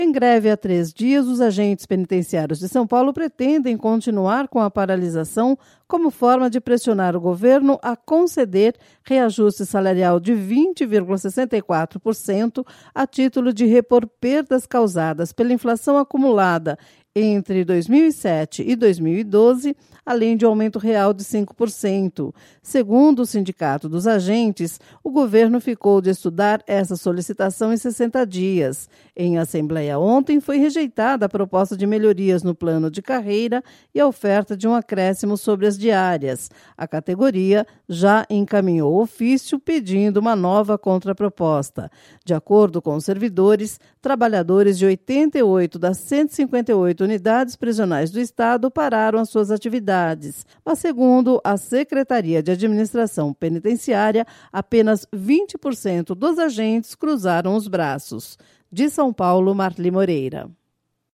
Em greve há 3 dias, os agentes penitenciários de São Paulo pretendem continuar com a paralisação como forma de pressionar o governo a conceder reajuste salarial de 20,64% a título de repor perdas causadas pela inflação acumulada entre 2007 e 2012, além de um aumento real de 5%. Segundo o Sindicato dos Agentes, o governo ficou de estudar essa solicitação em 60 dias. Em assembleia ontem, foi rejeitada a proposta de melhorias no plano de carreira e a oferta de um acréscimo sobre as diárias. A categoria já encaminhou ofício pedindo uma nova contraproposta. De acordo com os servidores, trabalhadores de 88 das 158 unidades prisionais do Estado pararam as suas atividades. Mas, segundo a Secretaria de Administração Penitenciária, apenas 20% dos agentes cruzaram os braços. De São Paulo, Marli Moreira.